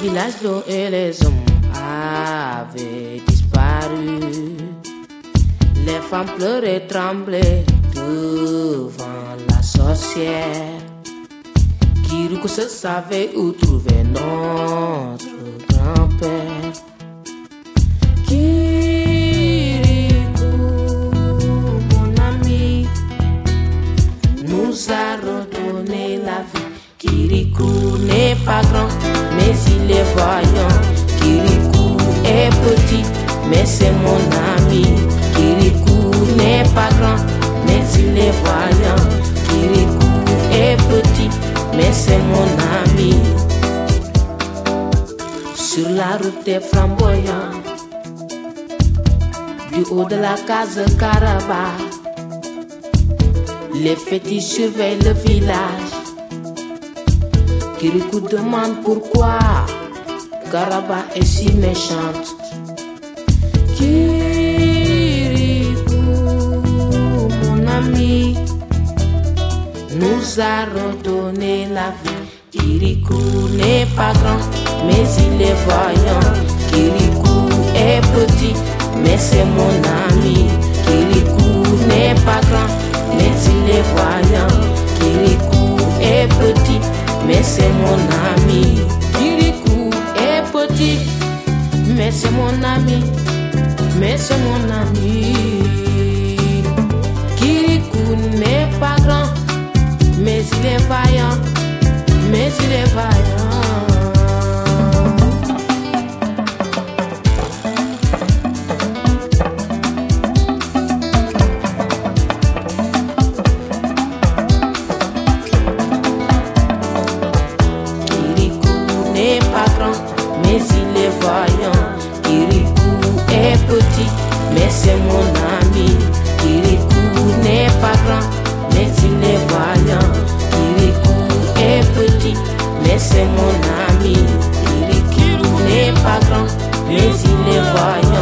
village, l'eau et les hommes avaient disparu. Les femmes pleuraient, tremblaient devant la sorcière. Kirikou se savait où trouver notre grand-père. Kirikou, mon ami, nous a redonné la vie. Kirikou n'est pas grand, mais il est voyant. Kirikou est petit, mais c'est mon ami. Kirikou n'est pas grand, mais il est voyant. Kirikou est petit, mais c'est mon ami. Sur la route des flamboyants, du haut de la case Karaba, les fétiches surveillent le village. Kirikou demande pourquoi Karaba est si méchante. Kirikou, mon ami, nous a redonné la vie. Kirikou n'est pas grand, mais il est voyant. Kirikou est petit, mais c'est mon ami. Kirikou n'est pas grand, mais il est voyant. Kirikou est petit, mais c'est mon ami. Kirikou est petit, mais c'est mon ami. Mais c'est mon ami. Kirikou n'est pas grand, mais il est vaillant. Mais il est vaillant. Mais il est voyant. Kirikou est petit, mais c'est mon ami. Kirikou n'est pas grand, mais il est voyant. Kirikou est petit, mais c'est mon ami. Kirikou n'est pas grand, mais il est voyant.